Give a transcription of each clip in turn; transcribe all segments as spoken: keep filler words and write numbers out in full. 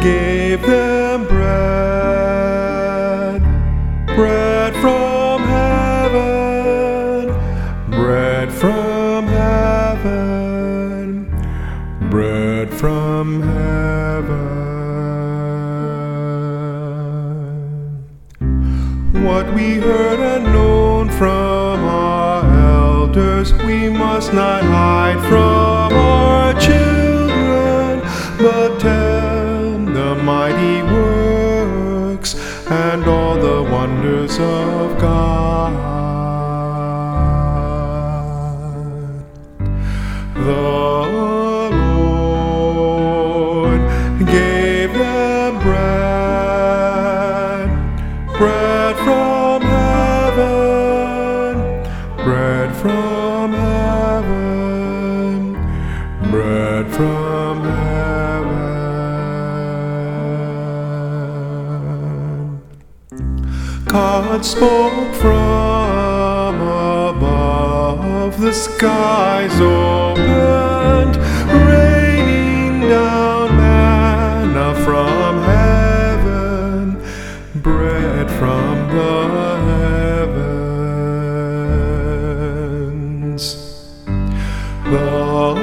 gave them bread, bread from heaven, bread from heaven, bread from heaven. What we heard and known from our elders, we must not hide from our children, but tell the mighty works and all the wonders of God. The Lord gave them bread, bread from heaven, bread from heaven, bread from heaven. God spoke from above, the skies opened, raining down manna from heaven, bread from the heavens. The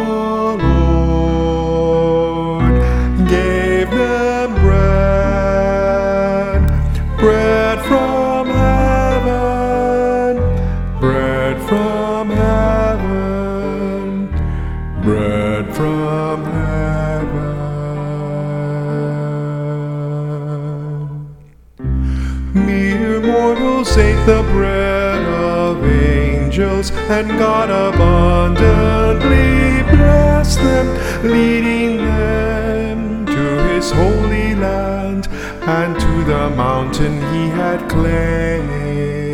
Lord gave them bread, bread from heaven, bread from heaven, bread from heaven. Mere mortals ate the bread of angels, and God abundantly blessed them, leading them to his holy land and to the mountain he had claimed.